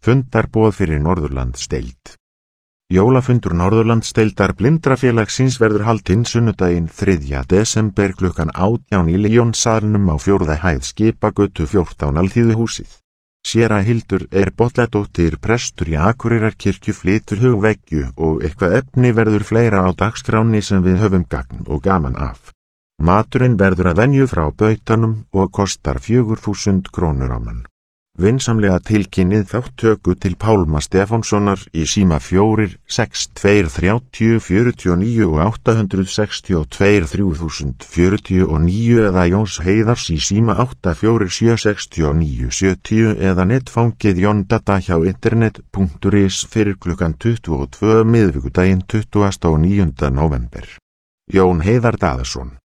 Fundarboð fyrir Norðurlandsdeild. Jólafundur Norðurlandsdeildar Blindrafélagsins verður haldinn sunnudaginn 3. desember klukkan 18 í Leónsalnum á 4. hæð Skipagötu 14 Alþýðuhúsið. Séra Hildur Bolladóttir prestur í Akureyrarkirkju flytur hugveggju og eitthvað efni verður fleira á dagskráni sem við höfum gagn og gaman af. Maturinn verður að venju frá bautanum og kostar 4.000 krónur á mann. Vinsamlega tilkynnið þáttöku til Pálma Stefánssonar í síma 4 6230 49 og 862 3049 eða Jóns Heiðars í síma 84 69 70 eða netfangið Jóndata hjá internet.is fyrir klukkan 22 miðvikudaginn 29. november. Jón Heiðar Daðason.